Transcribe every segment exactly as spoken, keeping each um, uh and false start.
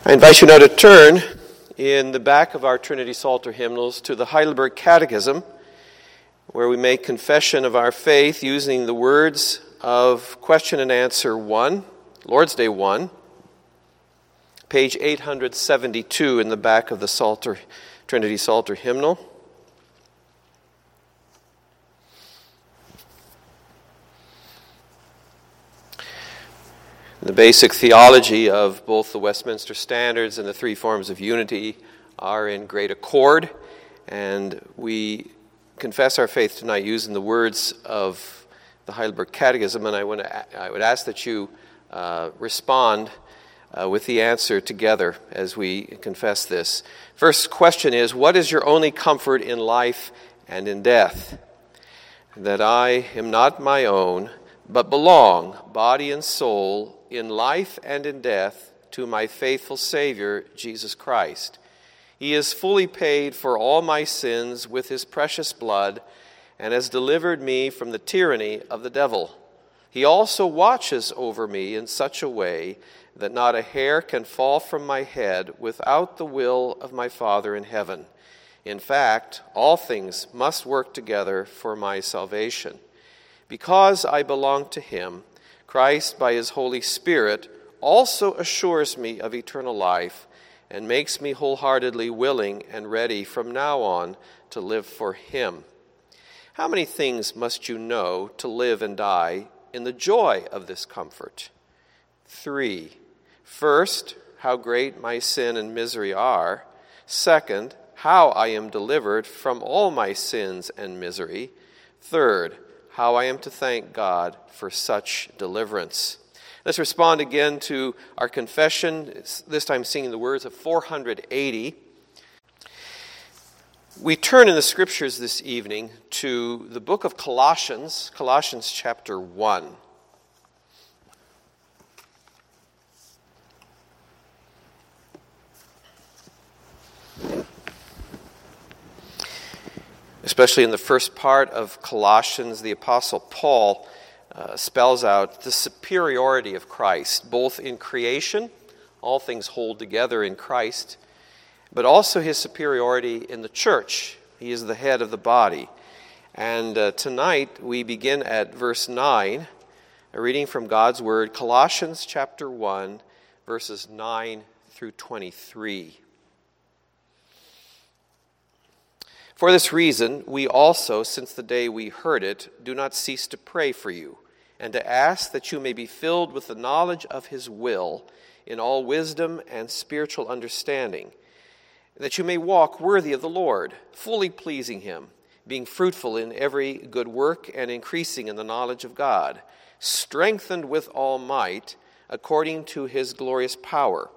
I invite you now to turn in the back of our Trinity Psalter hymnals to the Heidelberg Catechism, where we make confession of our faith using the words of question and answer one, Lord's Day one, page eight hundred seventy-two in the back of the Psalter, Trinity Psalter hymnal. The basic theology of both the Westminster Standards and the three forms of unity are in great accord, and we confess our faith tonight using the words of the Heidelberg Catechism, and I, want to, I would ask that you uh, respond uh, with the answer together as we confess this. First question is, what is your only comfort in life and in death? That I am not my own, but belong, body and soul, in life and in death, to my faithful Savior, Jesus Christ. He has fully paid for all my sins with his precious blood and has delivered me from the tyranny of the devil. He also watches over me in such a way that not a hair can fall from my head without the will of my Father in heaven. In fact, all things must work together for my salvation. Because I belong to him, Christ, by his Holy Spirit, also assures me of eternal life and makes me wholeheartedly willing and ready from now on to live for him. How many things must you know to live and die in the joy of this comfort? Three. First, how great my sin and misery are. Second, how I am delivered from all my sins and misery. Third, how I am to thank God for such deliverance. Let's respond again to our confession, this time singing the words of four hundred eighty. We turn in the Scriptures this evening to the book of Colossians, Colossians chapter one. Especially in the first part of Colossians, the Apostle Paul uh, spells out the superiority of Christ, both in creation, all things hold together in Christ, but also his superiority in the church. He is the head of the body. And uh, tonight we begin at verse nine, a reading from God's Word, Colossians chapter one, verses nine through twenty-three. For this reason, we also, since the day we heard it, do not cease to pray for you, and to ask that you may be filled with the knowledge of his will in all wisdom and spiritual understanding, that you may walk worthy of the Lord, fully pleasing him, being fruitful in every good work and increasing in the knowledge of God, strengthened with all might according to his glorious power,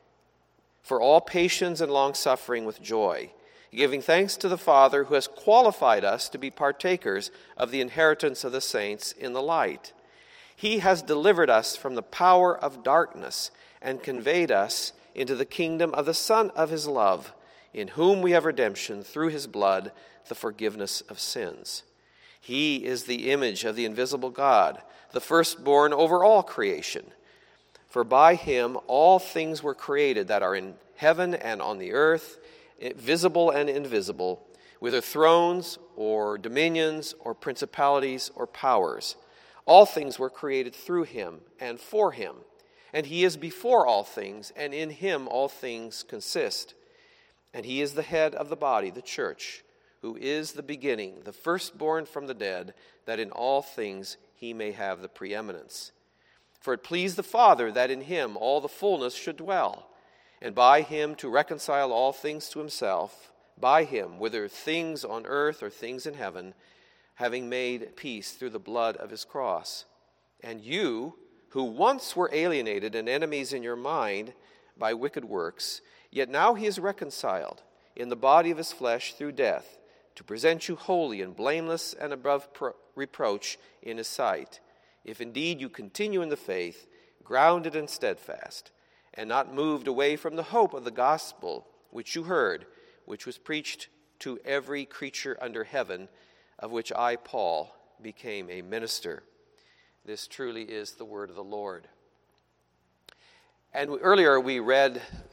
for all patience and long-suffering with joy, giving thanks to the Father who has qualified us to be partakers of the inheritance of the saints in the light. He has delivered us from the power of darkness and conveyed us into the kingdom of the Son of his love, in whom we have redemption through his blood, the forgiveness of sins. He is the image of the invisible God, the firstborn over all creation. For by him all things were created that are in heaven and on the earth, visible and invisible, whether thrones or dominions or principalities or powers. All things were created through him and for him, and he is before all things, and in him all things consist. And he is the head of the body, the church, who is the beginning, the firstborn from the dead, that in all things he may have the preeminence. For it pleased the Father that in him all the fullness should dwell, and by him to reconcile all things to himself, by him, whether things on earth or things in heaven, having made peace through the blood of his cross. And you, who once were alienated and enemies in your mind by wicked works, yet now he is reconciled in the body of his flesh through death, to present you holy and blameless and above pro- reproach in his sight, if indeed you continue in the faith, grounded and steadfast, and not moved away from the hope of the gospel which you heard, which was preached to every creature under heaven, of which I, Paul, became a minister. This truly is the word of the Lord. And earlier we read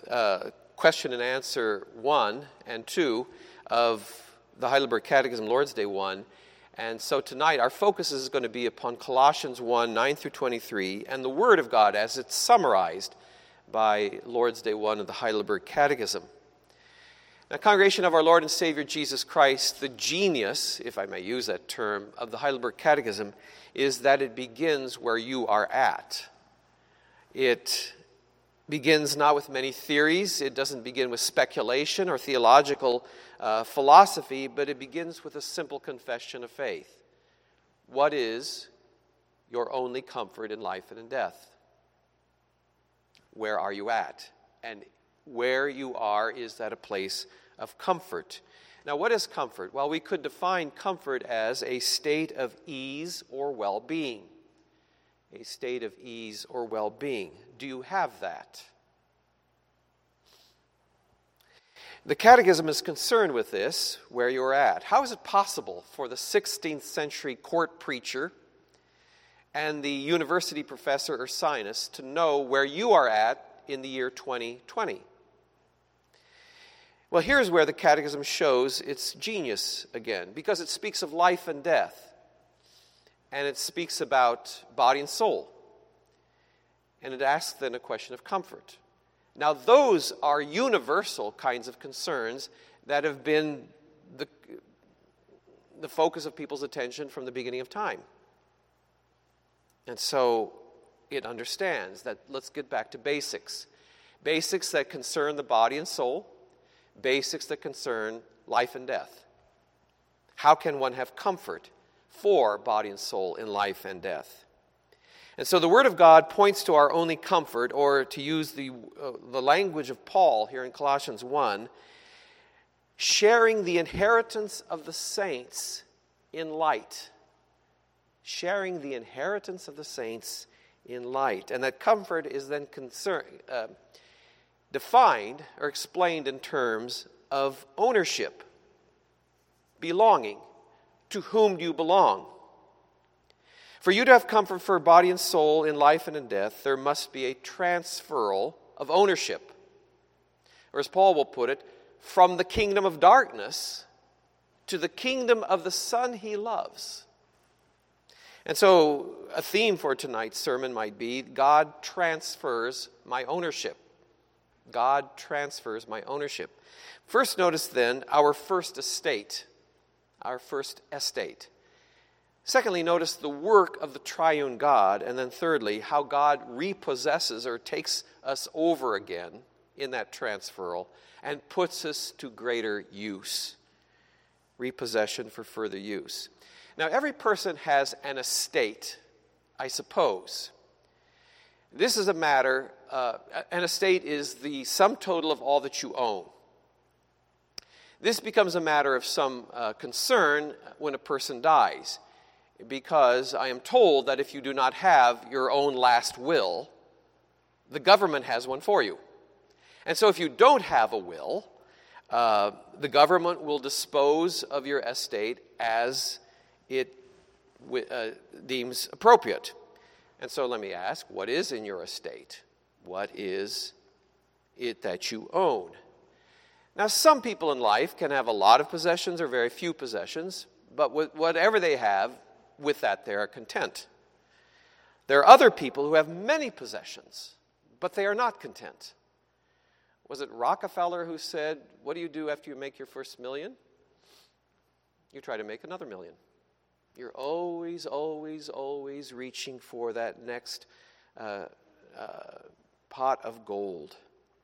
uh, question and answer one and two of the Heidelberg Catechism, Lord's Day one. And so tonight our focus is going to be upon Colossians one, nine through twenty-three, and the Word of God as it's summarized by Lord's Day one of the Heidelberg Catechism. Now, congregation of our Lord and Savior Jesus Christ, the genius, if I may use that term, of the Heidelberg Catechism is that it begins where you are at. It begins not with many theories. It doesn't begin with speculation or theological uh, philosophy, but it begins with a simple confession of faith. What is your only comfort in life and in death? Where are you at? And where you are, is that a place of comfort? Now, what is comfort? Well, we could define comfort as a state of ease or well-being. A state of ease or well-being. Do you have that? The Catechism is concerned with this, where you're at. How is it possible for the sixteenth century court preacher and the university professor Ursinus to know where you are at in the year twenty twenty? Well, here's where the Catechism shows its genius again, because it speaks of life and death, and it speaks about body and soul, and it asks then a question of comfort. Now, those are universal kinds of concerns that have been the, the focus of people's attention from the beginning of time. And so it understands that let's get back to basics. Basics that concern the body and soul, basics that concern life and death. How can one have comfort for body and soul in life and death? And so the Word of God points to our only comfort, or to use the, uh, the language of Paul here in Colossians one, sharing the inheritance of the saints in light. Sharing the inheritance of the saints in light. And that comfort is then concern, uh, defined or explained in terms of ownership, belonging. To whom do you belong? For you to have comfort for body and soul in life and in death, there must be a transferal of ownership. Or as Paul will put it, from the kingdom of darkness to the kingdom of the Son he loves. And so a theme for tonight's sermon might be, God transfers my ownership. God transfers my ownership. First, notice then our first estate. Our first estate. Secondly, notice the work of the triune God. And then thirdly, how God repossesses or takes us over again in that transferal and puts us to greater use. Repossession for further use. Now, every person has an estate, I suppose. This is a matter, uh, an estate is the sum total of all that you own. This becomes a matter of some uh, concern when a person dies, because I am told that if you do not have your own last will, the government has one for you. And so if you don't have a will, uh, the government will dispose of your estate as it uh, deems appropriate. And so let me ask, what is in your estate? What is it that you own? Now, some people in life can have a lot of possessions or very few possessions, but with whatever they have, with that they are content. There are other people who have many possessions, but they are not content. Was it Rockefeller who said, what do you do after you make your first million? You try to make another million. You're always, always, always reaching for that next uh, uh, pot of gold.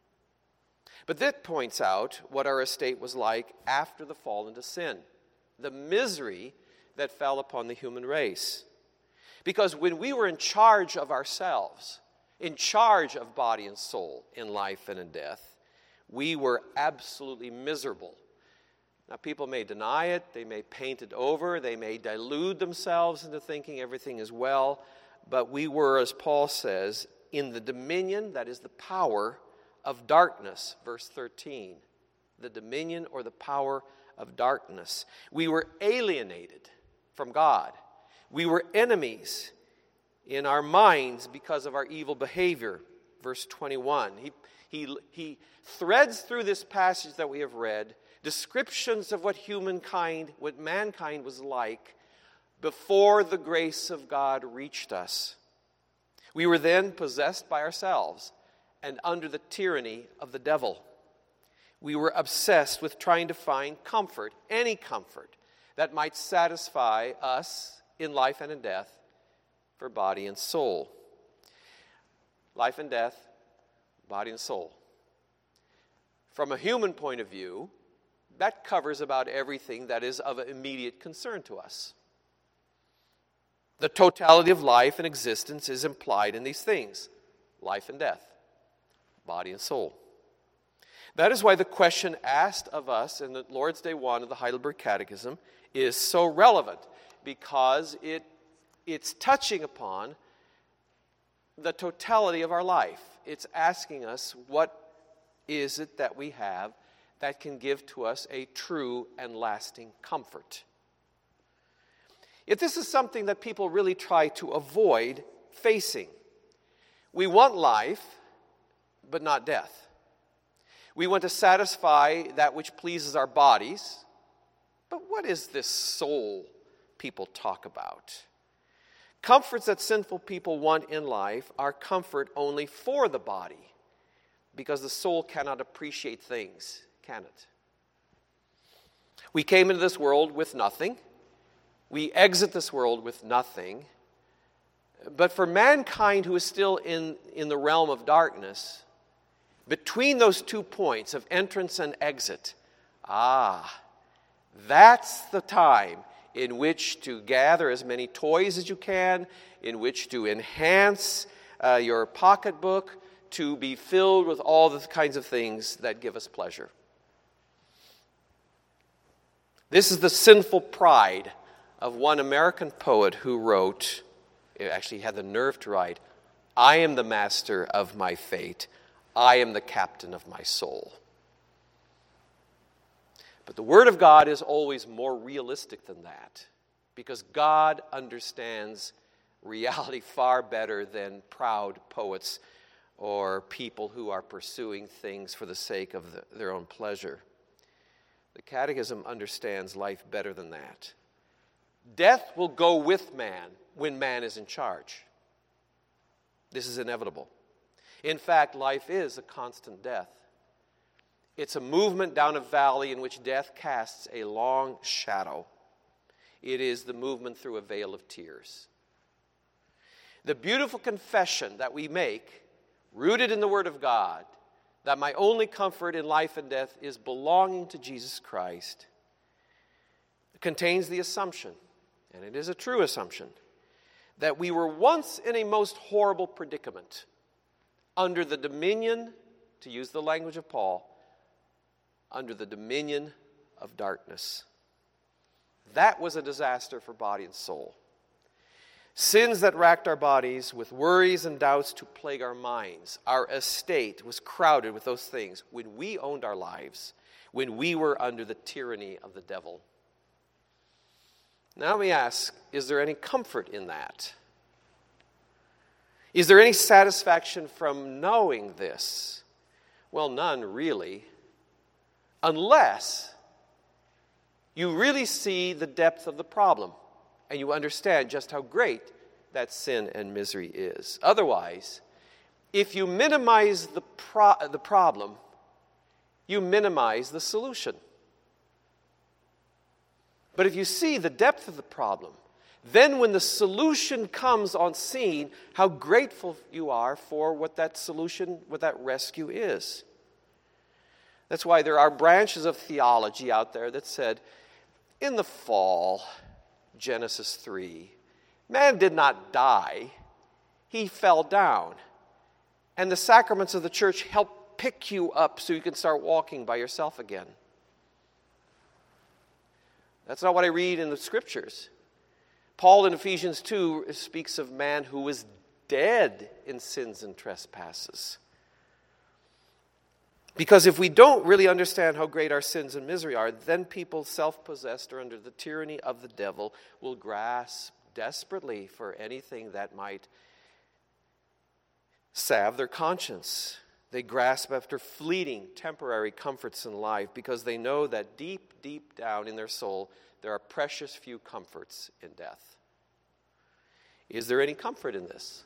But that points out what our estate was like after the fall into sin. The misery that fell upon the human race. Because when we were in charge of ourselves, in charge of body and soul, in life and in death, we were absolutely miserable. Now, people may deny it, they may paint it over, they may delude themselves into thinking everything is well, but we were, as Paul says, in the dominion, that is the power of darkness, verse thirteen. The dominion or the power of darkness. We were alienated from God. We were enemies in our minds because of our evil behavior. Verse twenty-one. He, He, he threads through this passage that we have read descriptions of what humankind, what mankind was like before the grace of God reached us. We were then possessed by ourselves and under the tyranny of the devil. We were obsessed with trying to find comfort, any comfort, that might satisfy us in life and in death for body and soul. Life and death, body and soul. From a human point of view, that covers about everything that is of immediate concern to us. The totality of life and existence is implied in these things: life and death, body and soul. That is why the question asked of us in the Lord's Day one of the Heidelberg Catechism is so relevant, because it, it's touching upon the totality of our life. It's asking us, what is it that we have that can give to us a true and lasting comfort? If this is something that people really try to avoid facing. We want life, but not death. We want to satisfy that which pleases our bodies, but what is this soul people talk about? Comforts that sinful people want in life are comfort only for the body, because the soul cannot appreciate things, can it? We came into this world with nothing. We exit this world with nothing. But for mankind who is still in, in the realm of darkness, between those two points of entrance and exit, ah, that's the time in which to gather as many toys as you can, in which to enhance uh, your pocketbook, to be filled with all the kinds of things that give us pleasure. This is the sinful pride of one American poet who wrote, actually had the nerve to write, "I am the master of my fate. I am the captain of my soul." But the Word of God is always more realistic than that, because God understands reality far better than proud poets or people who are pursuing things for the sake of the, their own pleasure. The Catechism understands life better than that. Death will go with man when man is in charge. This is inevitable. In fact, life is a constant death. It's a movement down a valley in which death casts a long shadow. It is the movement through a vale of tears. The beautiful confession that we make, rooted in the Word of God, that my only comfort in life and death is belonging to Jesus Christ, contains the assumption, and it is a true assumption, that we were once in a most horrible predicament, under the dominion, to use the language of Paul, under the dominion of darkness. That was a disaster for body and soul. Sins that racked our bodies, with worries and doubts to plague our minds. Our estate was crowded with those things when we owned our lives, when we were under the tyranny of the devil. Now let me ask, is there any comfort in that? Is there any satisfaction from knowing this? Well, none really, unless you really see the depth of the problem and you understand just how great that sin and misery is. Otherwise, if you minimize the pro- the problem, you minimize the solution. But if you see the depth of the problem, then when the solution comes on scene, how grateful you are for what that solution, what that rescue is. That's why there are branches of theology out there that said, in the fall, Genesis three, man did not die, he fell down. And the sacraments of the church help pick you up so you can start walking by yourself again. That's not what I read in the Scriptures. Paul in Ephesians two speaks of man who was dead in sins and trespasses. Because if we don't really understand how great our sins and misery are, then people self-possessed or under the tyranny of the devil will grasp desperately for anything that might salve their conscience. They grasp after fleeting, temporary comforts in life because they know that deep, deep down in their soul, there are precious few comforts in death. Is there any comfort in this?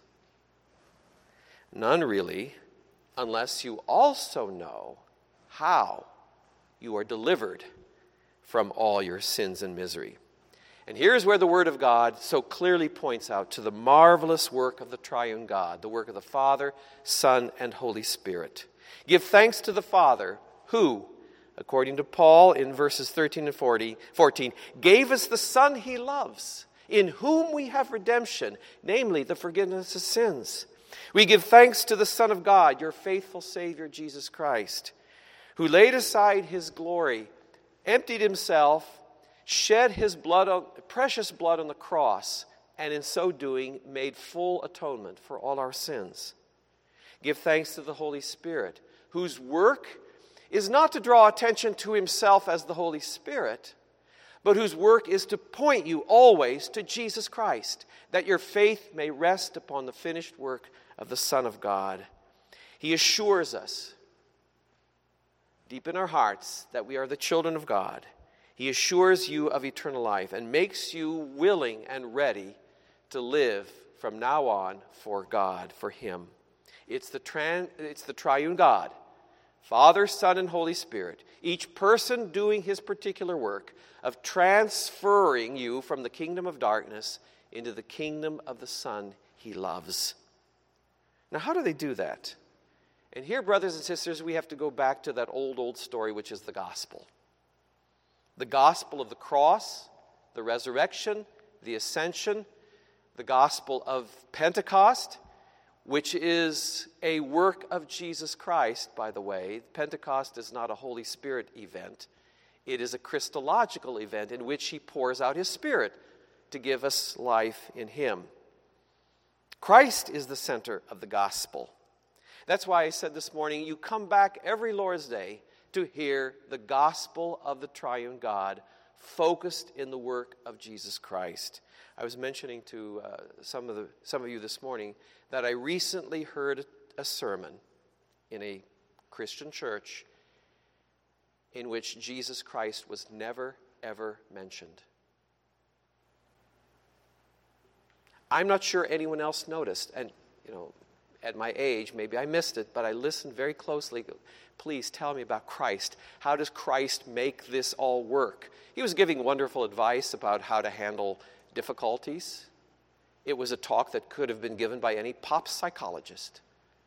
None really, unless you also know how you are delivered from all your sins and misery. And here's where the Word of God so clearly points out to the marvelous work of the triune God, the work of the Father, Son, and Holy Spirit. Give thanks to the Father who, according to Paul in verses thirteen and fourteen, gave us the Son he loves, in whom we have redemption, namely the forgiveness of sins. We give thanks to the Son of God, your faithful Savior, Jesus Christ, who laid aside his glory, emptied himself, shed his blood, on, precious blood on the cross, and in so doing made full atonement for all our sins. Give thanks to the Holy Spirit, whose work is not to draw attention to himself as the Holy Spirit, but whose work is to point you always to Jesus Christ, that your faith may rest upon the finished work of the Son of God. He assures us, deep in our hearts, that we are the children of God. He assures you of eternal life and makes you willing and ready to live from now on for God, for Him. It's the, tran- it's the triune God, Father, Son, and Holy Spirit, each person doing his particular work of transferring you from the kingdom of darkness into the kingdom of the Son He loves. Now, how do they do that? And here, brothers and sisters, we have to go back to that old, old story, which is the gospel. The gospel of the cross, the resurrection, the ascension, the gospel of Pentecost, which is a work of Jesus Christ, by the way. Pentecost is not a Holy Spirit event. It is a Christological event in which He pours out His Spirit to give us life in Him. Christ is the center of the gospel. That's why I said this morning, you come back every Lord's Day to hear the gospel of the triune God focused in the work of Jesus Christ. I was mentioning to uh, some of the some of you this morning that I recently heard a sermon in a Christian church in which Jesus Christ was never, ever mentioned. I'm not sure anyone else noticed, and you know, at my age, maybe I missed it, but I listened very closely. Please tell me about Christ. How does Christ make this all work? He was giving wonderful advice about how to handle difficulties. It was a talk that could have been given by any pop psychologist.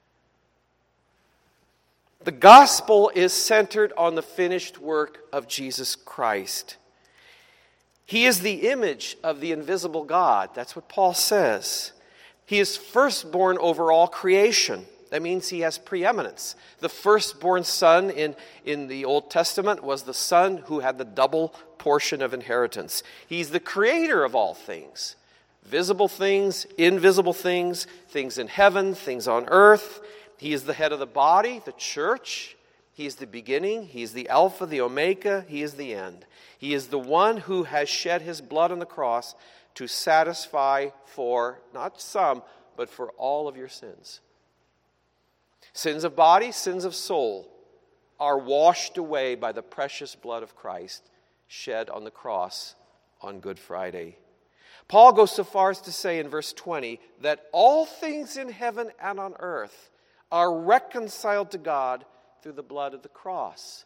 The gospel is centered on the finished work of Jesus Christ. He is the image of the invisible God. That's what Paul says. He is firstborn over all creation. That means he has preeminence. The firstborn son in, in the Old Testament was the son who had the double portion of inheritance. He's the creator of all things. Visible things, invisible things, things in heaven, things on earth. He is the head of the body, the church. He is the beginning. He is the Alpha, the Omega. He is the end. He is the one who has shed his blood on the cross to satisfy for, not some, but for all of your sins. Sins of body, sins of soul are washed away by the precious blood of Christ shed on the cross on Good Friday. Paul goes so far as to say in verse twenty that all things in heaven and on earth are reconciled to God through the blood of the cross.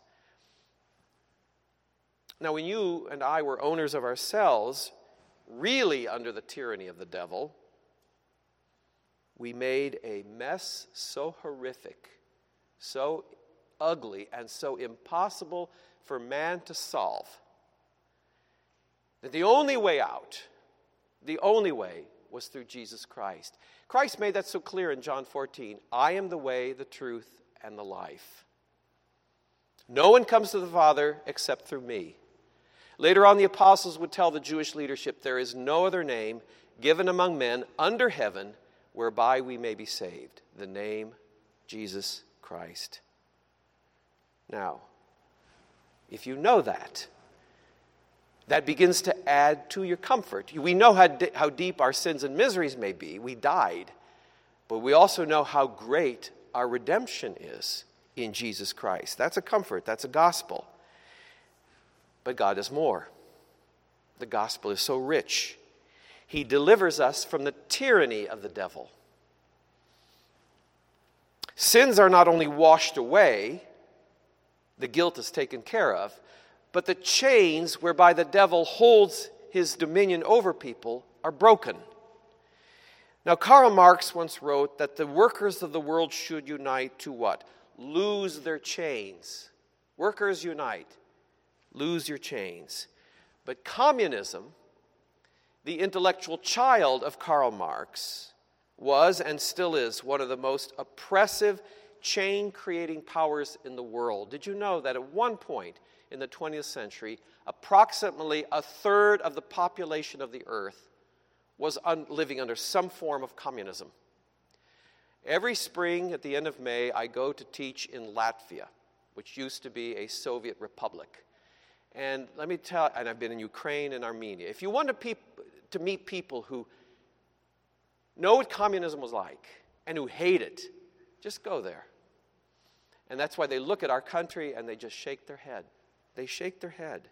Now, when you and I were owners of ourselves, really under the tyranny of the devil, we made a mess so horrific, so ugly, and so impossible for man to solve, that the only way out, the only way, was through Jesus Christ. Christ made that so clear in John fourteen. I am the way, the truth, and the life. No one comes to the Father except through me. Later on, the apostles would tell the Jewish leadership, there is no other name given among men under heaven whereby we may be saved. The name Jesus Christ. Now, if you know that, that begins to add to your comfort. We know how, how deep our sins and miseries may be. We died. But we also know how great our redemption is in Jesus Christ. That's a comfort. That's a gospel. But God is more. The gospel is so rich. He delivers us from the tyranny of the devil. Sins are not only washed away, the guilt is taken care of, but the chains whereby the devil holds his dominion over people are broken. Now, Karl Marx once wrote that the workers of the world should unite to what? Lose their chains. Workers unite. Lose your chains. But communism, the intellectual child of Karl Marx, was and still is one of the most oppressive, chain-creating powers in the world. Did you know that at one point in the twentieth century, approximately a third of the population of the earth was un- living under some form of communism? Every spring at the end of May, I go to teach in Latvia, which used to be a Soviet republic. And let me tell, and I've been in Ukraine and Armenia. If you want to, peop- to meet people who know what communism was like and who hate it, just go there. And that's why they look at our country and they just shake their head. They shake their head.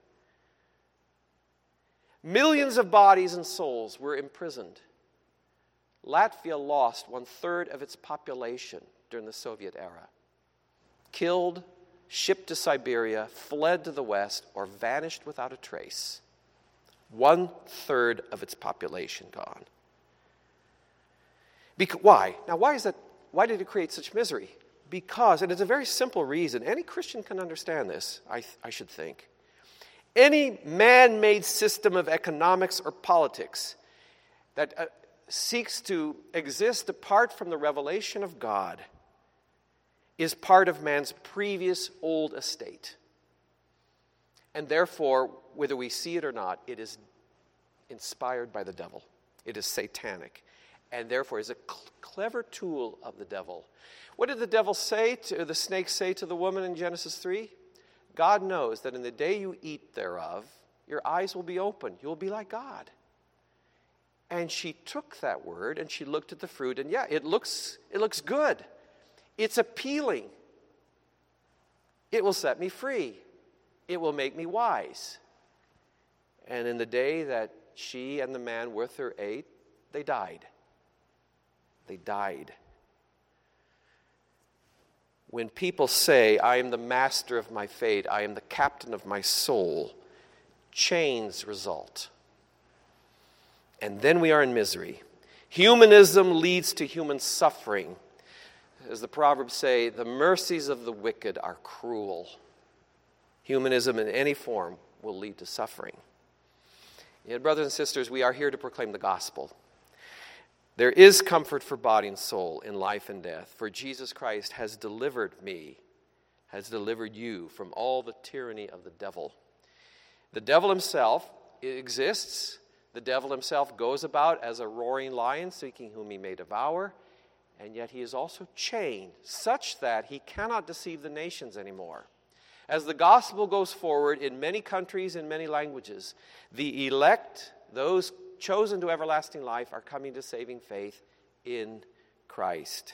Millions of bodies and souls were imprisoned. Latvia lost one-third of its population during the Soviet era. Killed, shipped to Siberia, fled to the West, or vanished without a trace. One-third of its population gone. Because, why? Now, why is that? Why did it create such misery? Because, and it's a very simple reason, any Christian can understand this, I, I should think. Any man-made system of economics or politics that uh, seeks to exist apart from the revelation of God is part of man's previous old estate. And therefore, whether we see it or not, it is inspired by the devil. It is satanic. And therefore is a cl- clever tool of the devil. What did the devil say, to the snake say to the woman in Genesis three? God knows that in the day you eat thereof, your eyes will be opened. You'll be like God. And she took that word and she looked at the fruit, and yeah, it looks it looks good. It's appealing. It will set me free. It will make me wise. And in the day that she and the man with her ate, they died. They died. When people say, I am the master of my fate, I am the captain of my soul, chains result. And then we are in misery. Humanism leads to human suffering. As the Proverbs say, the mercies of the wicked are cruel. Humanism in any form will lead to suffering. Yet, brothers and sisters, we are here to proclaim the gospel. There is comfort for body and soul in life and death, for Jesus Christ has delivered me, has delivered you from all the tyranny of the devil. The devil himself exists. The devil himself goes about as a roaring lion, seeking whom he may devour, and yet he is also chained, such that he cannot deceive the nations anymore. As the gospel goes forward in many countries, in many languages, the elect, those chosen to everlasting life, are coming to saving faith in Christ.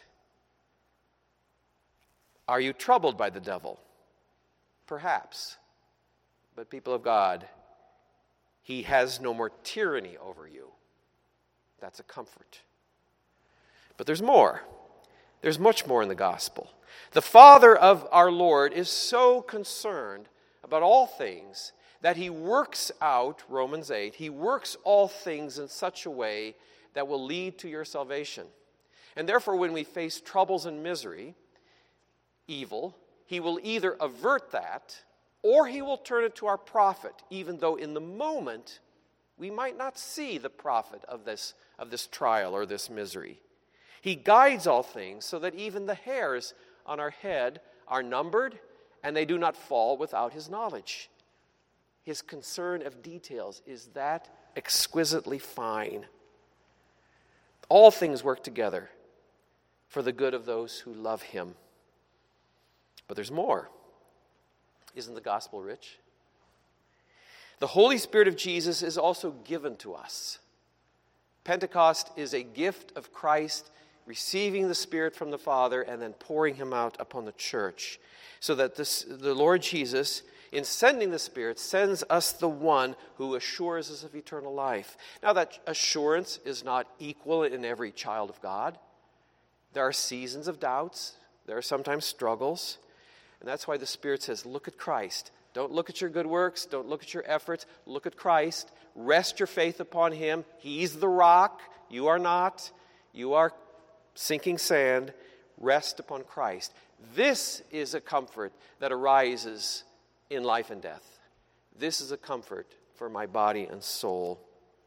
Are you troubled by the devil? Perhaps. But people of God, he has no more tyranny over you. That's a comfort. But there's more. There's much more in the gospel. The Father of our Lord is so concerned about all things that he works out, Romans eight, he works all things in such a way that will lead to your salvation. And therefore, when we face troubles and misery, evil, he will either avert that or he will turn it to our profit, even though in the moment we might not see the profit of this, of this trial or this misery. He guides all things so that even the hairs on our head are numbered and they do not fall without his knowledge. His concern of details is that exquisitely fine. All things work together for the good of those who love him. But there's more. Isn't the gospel rich? The Holy Spirit of Jesus is also given to us. Pentecost is a gift of Christ receiving the Spirit from the Father and then pouring him out upon the church. So that this, the Lord Jesus, in sending the Spirit, sends us the one who assures us of eternal life. Now that assurance is not equal in every child of God. There are seasons of doubts. There are sometimes struggles. And that's why the Spirit says, look at Christ. Don't look at your good works. Don't look at your efforts. Look at Christ. Rest your faith upon him. He's the rock. You are not. You are sinking sand. Rest upon Christ. This is a comfort that arises in life and death. This is a comfort for my body and soul.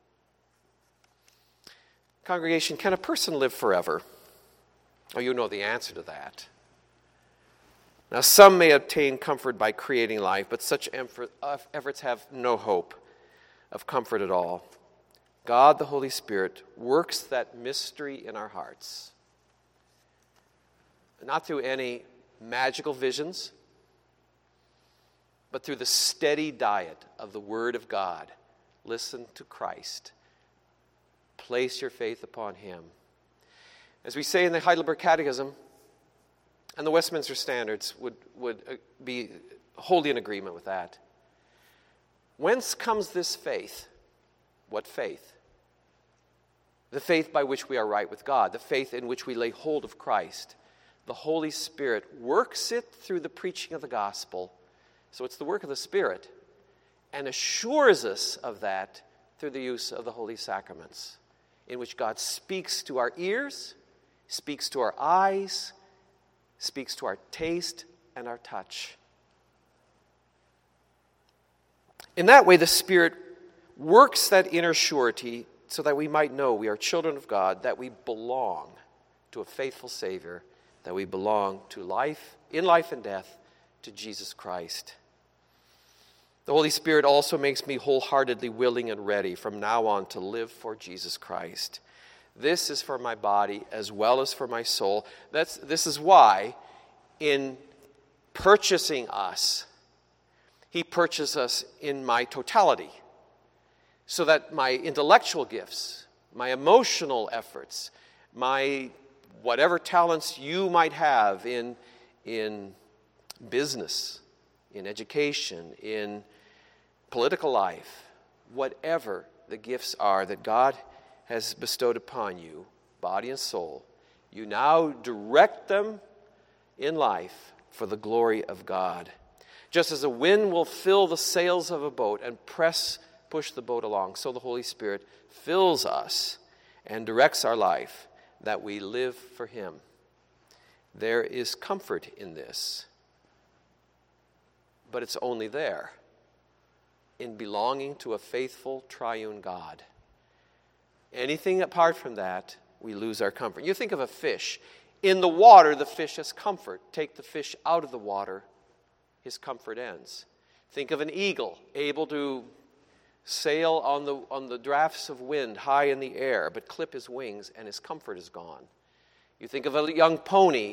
Congregation, can a person live forever? Oh, you know the answer to that. Now, some may obtain comfort by creating life, but such efforts have no hope of comfort at all. God, the Holy Spirit, works that mystery in our hearts. Not through any magical visions, but through the steady diet of the Word of God. Listen to Christ. Place your faith upon him. As we say in the Heidelberg Catechism, and the Westminster Standards would, would be wholly in agreement with that. Whence comes this faith? What faith? The faith by which we are right with God, the faith in which we lay hold of Christ. The Holy Spirit works it through the preaching of the gospel. So it's the work of the Spirit, and assures us of that through the use of the holy sacraments, in which God speaks to our ears, speaks to our eyes, speaks to our taste and our touch. In that way, the Spirit works that inner surety so that we might know we are children of God, that we belong to a faithful Savior, that we belong to life, in life and death, to Jesus Christ. The Holy Spirit also makes me wholeheartedly willing and ready from now on to live for Jesus Christ. This is for my body as well as for my soul. That's, this is why in purchasing us, he purchased us in my totality, so that my intellectual gifts, my emotional efforts, my whatever talents you might have in, in business, in education, in political life, whatever the gifts are that God has bestowed upon you, body and soul, you now direct them in life for the glory of God. Just as a wind will fill the sails of a boat and press, push the boat along, so the Holy Spirit fills us and directs our life that we live for him. There is comfort in this, but it's only there in belonging to a faithful triune God. Anything apart from that, we lose our comfort. You think of a fish. In the water, the fish has comfort. Take the fish out of the water, his comfort ends. Think of an eagle, able to sail on the, on the drafts of wind high in the air, but clip his wings and his comfort is gone. You think of a young pony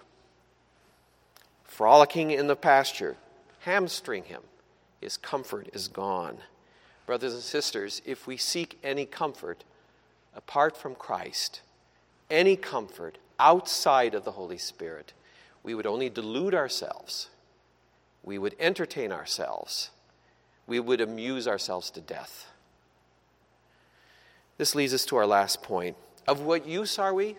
frolicking in the pasture. Hamstring him. His comfort is gone. Brothers and sisters, if we seek any comfort apart from Christ, any comfort outside of the Holy Spirit, we would only delude ourselves. We would entertain ourselves. We would amuse ourselves to death. This leads us to our last point. Of what use are we?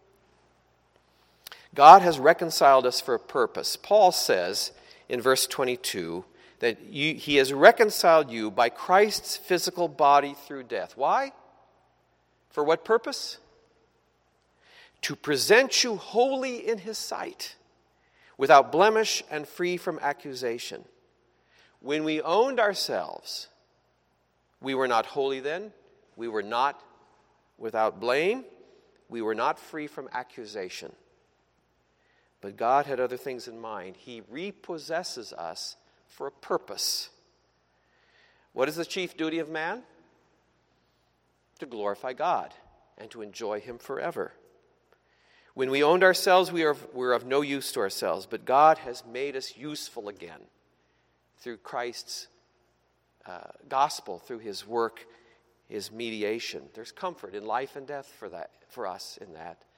God has reconciled us for a purpose. Paul says in verse twenty-two that you, he has reconciled you by Christ's physical body through death. Why? For what purpose? To present you holy in his sight, without blemish and free from accusation. When we owned ourselves, we were not holy then. We were not without blame. We were not free from accusation. But God had other things in mind. He repossesses us for a purpose. What is the chief duty of man? To glorify God and to enjoy him forever. When we owned ourselves, we are, we were of no use to ourselves, but God has made us useful again through Christ's uh, gospel, through his work, his mediation. There's comfort in life and death for that, for us in that.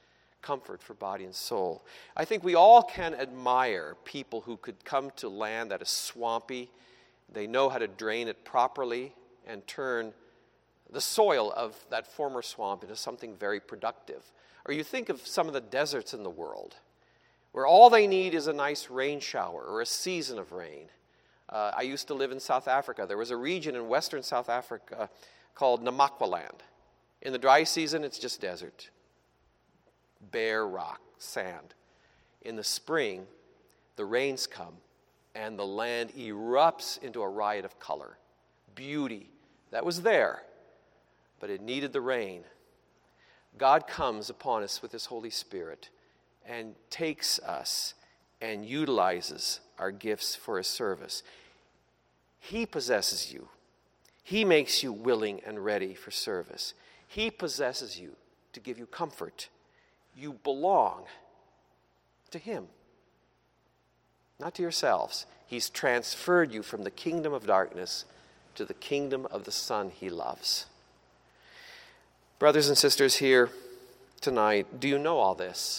comfort for body and soul. I think we all can admire people who could come to land that is swampy. They know how to drain it properly and turn the soil of that former swamp into something very productive. Or you think of some of the deserts in the world, where all they need is a nice rain shower or a season of rain. Uh, I used to live in South Africa. There was a region in western South Africa called Namakwaland. In the dry season, it's just desert, bare rock, sand. In the spring, the rains come, and the land erupts into a riot of color, beauty that was there, but it needed the rain. God comes upon us with His Holy Spirit and takes us and utilizes our gifts for His service. He possesses you. He makes you willing and ready for service. He possesses you to give you comfort. You belong to Him, not to yourselves. He's transferred you from the kingdom of darkness to the kingdom of the Son He loves. Brothers and sisters here tonight, do you know all this?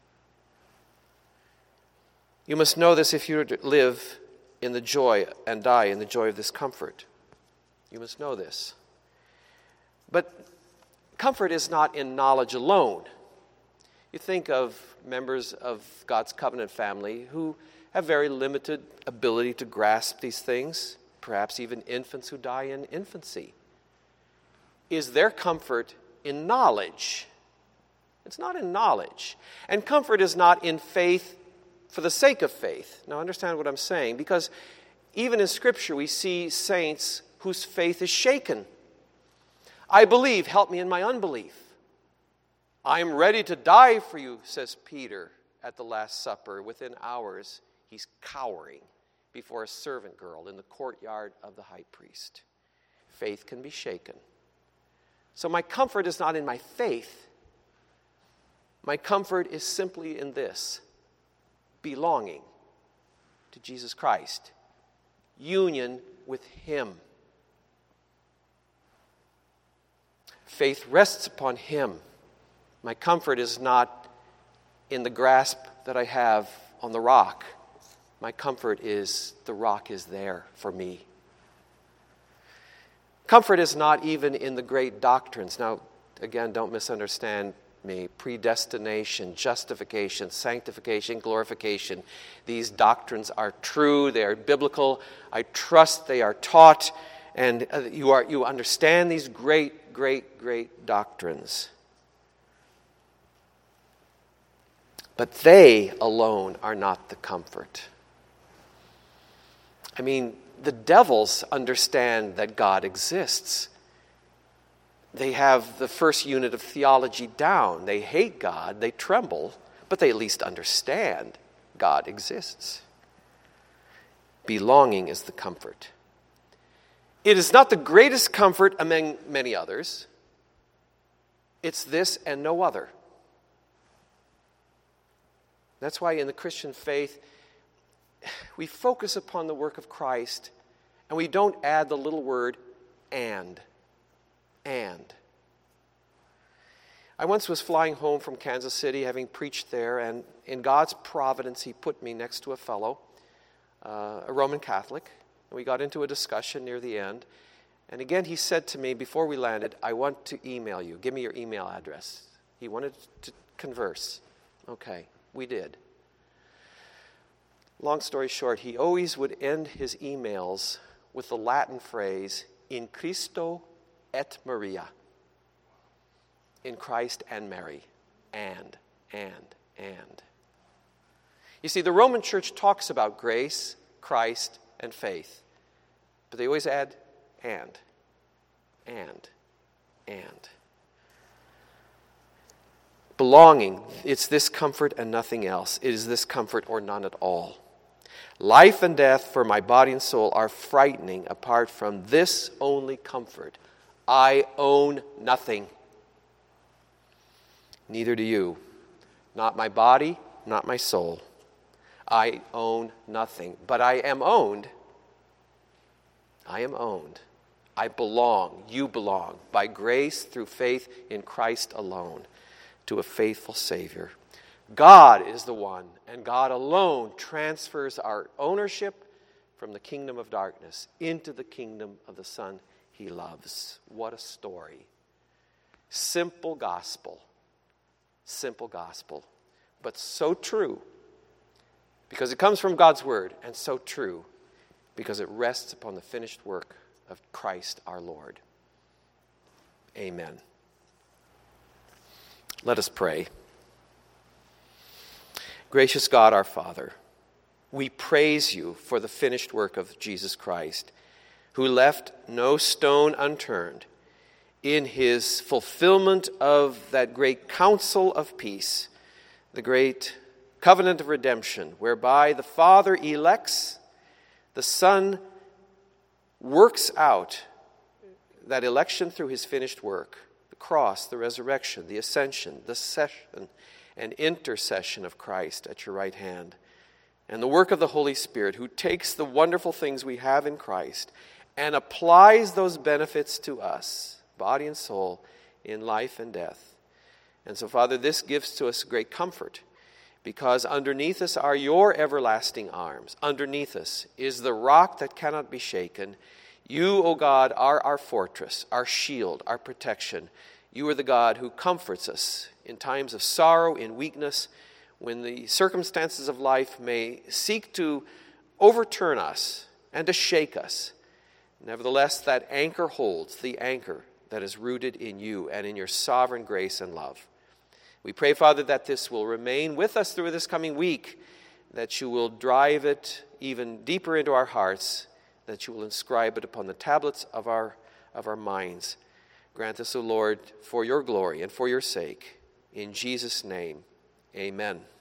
You must know this if you are to live in the joy and die in the joy of this comfort. You must know this. But comfort is not in knowledge alone. You think of members of God's covenant family who have very limited ability to grasp these things, perhaps even infants who die in infancy. Is their comfort in knowledge? It's not in knowledge. And comfort is not in faith for the sake of faith. Now understand what I'm saying, because even in Scripture we see saints whose faith is shaken. I believe, help me in my unbelief. I'm ready to die for you, says Peter at the Last Supper. Within hours, he's cowering before a servant girl in the courtyard of the high priest. Faith can be shaken. So my comfort is not in my faith. My comfort is simply in this: belonging to Jesus Christ, union with Him. Faith rests upon Him. My comfort is not in the grasp that I have on the rock. My comfort is the rock is there for me. Comfort is not even in the great doctrines. Now, again, don't misunderstand me. Predestination, justification, sanctification, glorification. These doctrines are true. They are biblical. I trust they are taught. And you are you understand these great, great, great doctrines. But they alone are not the comfort. I mean, the devils understand that God exists. They have the first unit of theology down. They hate God, they tremble, but they at least understand God exists. Belonging is the comfort. It is not the greatest comfort among many others. It's this and no other. That's why in the Christian faith, we focus upon the work of Christ, and we don't add the little word and. And. I once was flying home from Kansas City, having preached there, and in God's providence, He put me next to a fellow, uh, a Roman Catholic, and we got into a discussion near the end. And again, he said to me before we landed, I want to email you. Give me your email address. He wanted to converse. Okay, we did. Long story short, he always would end his emails with the Latin phrase, in Christo et Maria. In Christ and Mary. And, and, and. You see, the Roman Church talks about grace, Christ, and faith. But they always add and, and, and. Belonging, it's this comfort and nothing else. It is this comfort or none at all. Life and death for my body and soul are frightening apart from this only comfort. I own nothing. Neither do you. Not my body, not my soul. I own nothing. But I am owned. I am owned. I belong. You belong. By grace through faith in Christ alone. to a faithful Savior. God is the one, and God alone transfers our ownership from the kingdom of darkness into the kingdom of the Son he loves. What a story. Simple gospel. Simple gospel. But so true, because it comes from God's word, and so true, because it rests upon the finished work of Christ our Lord. Amen. Let us pray. Gracious God, our Father, we praise you for the finished work of Jesus Christ, who left no stone unturned in his fulfillment of that great counsel of peace, the great covenant of redemption, whereby the Father elects, the Son works out that election through his finished work, the cross, the resurrection, the ascension, the session and intercession of Christ at your right hand, and the work of the Holy Spirit, who takes the wonderful things we have in Christ and applies those benefits to us, body and soul, in life and death. And so, Father, this gives to us great comfort, because underneath us are your everlasting arms. Underneath us is the rock that cannot be shaken. You, O God, are our fortress, our shield, our protection. You are the God who comforts us in times of sorrow, in weakness, when the circumstances of life may seek to overturn us and to shake us. Nevertheless, that anchor holds, the anchor that is rooted in you and in your sovereign grace and love. We pray, Father, that this will remain with us through this coming week, that you will drive it even deeper into our hearts, that you will inscribe it upon the tablets of our, of our minds. Grant us, O Lord, for your glory and for your sake. In Jesus' name, amen.